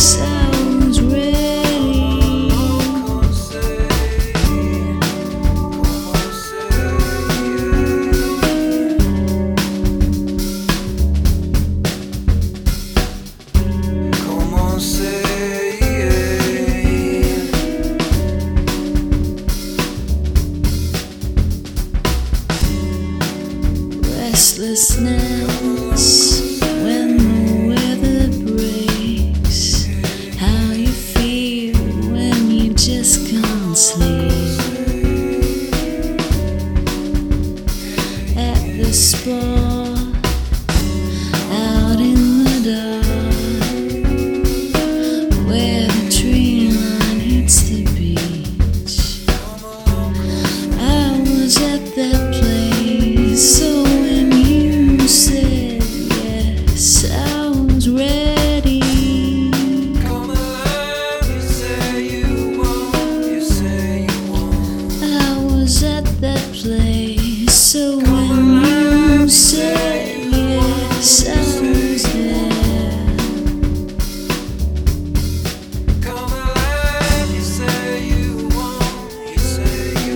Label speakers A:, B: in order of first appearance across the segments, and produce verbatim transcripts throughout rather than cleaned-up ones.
A: sounds ready.
B: Come on, say yeah.
A: Restlessness when the weather breaks. How you feel when you just can't sleep. At the spot, out in the dark, where the tree line hits the beach. I was at that place, so when you said yes, I was ready.
B: Come alive, you say you want, you say you want.
A: I was at that place, so when you said yes, I was there.
B: Come alive, you say you want, you say you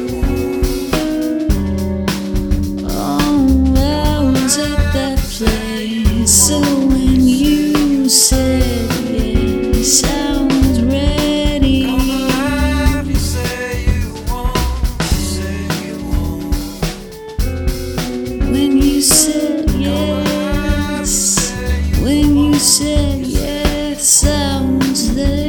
B: want.
A: Oh, I was at that place, so when you said yes, I was ready.
B: Come alive, you say you want, you say you want.
A: When you said yes, when you said yes, I was there.